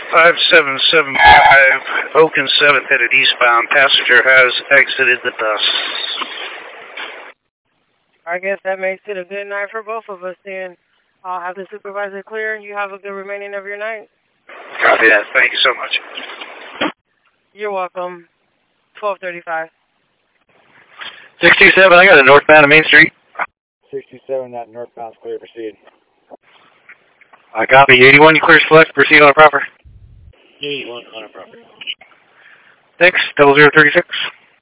5775, Oaken 7th headed eastbound. Passenger has exited the bus. I guess that makes it a good night for both of us then. I'll have the supervisor clear and you have a good remaining of your night. Copy that. Thank you so much. You're welcome. 1235. 627, I got a northbound of Main Street. 67, that northbound's clear, proceed. I copy. 81, you clear select, proceed on a proper. 81 on a proper. Thanks, 0036.